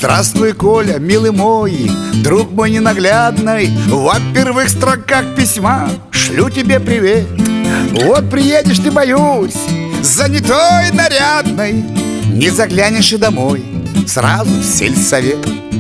Здравствуй, Коля, милый мой, друг мой ненаглядный. Во первых строках письма шлю тебе привет. Вот приедешь ты, боюсь, занятой, нарядной, не заглянешь и домой, сразу в сельсовет.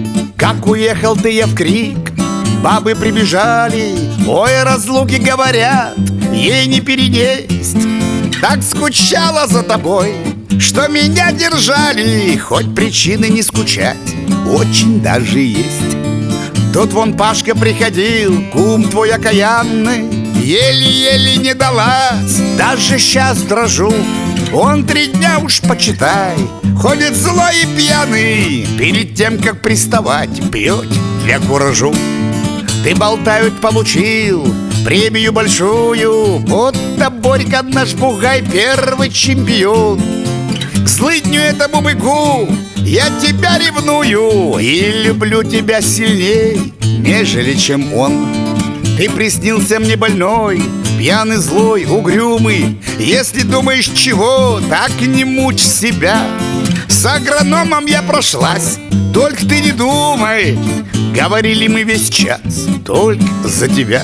Как уехал ты, я в крик, бабы прибежали, ой, о разлуке говорят, ей не перенесть. Так скучала за тобой, что меня держали, хоть причины не скучать очень даже есть. Тут вон Пашка приходил, кум твой окаянный, еле-еле не далась, даже сейчас дрожу. Он 3 дня уж, почитай, ходит злой и пьяный, перед тем, как приставать, пьет для куражу. Ты, болтают, получил премию большую, вот-то Борька наш бугай первый чемпион. К злыдню этому быку я тебя ревную и люблю тебя сильней, нежели чем он. Ты приснился мне больной, пьяный, злой, угрюмый. Если думаешь чего, так не мучь себя. С агрономом я прошлась, только ты не думай. Говорили мы весь час только за тебя.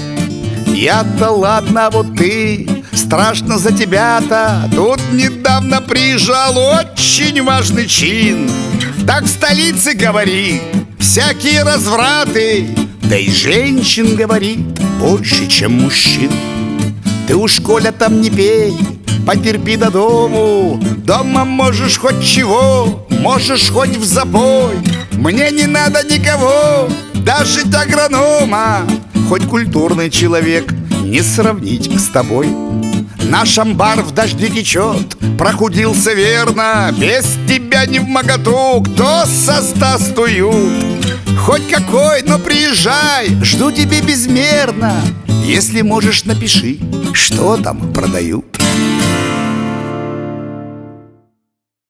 Я-то ладно, а вот ты, страшно за тебя-то. Тут недавно приезжал очень важный чин. Так в столице говорит, всякие развраты, да и женщин, говорит, больше, чем мужчин. Ты уж, Коля, там не пей, потерпи до дому. Дома можешь хоть чего, можешь хоть в забой. Мне не надо никого, даже агронома, хоть культурный человек, не сравнить с тобой. Наш амбар в дожде течет, прохудился верно, без тебя не вмоготу, кто создаст уют. Хоть какой, но приезжай, жду тебя безмерно. Если можешь, напиши, что там продают.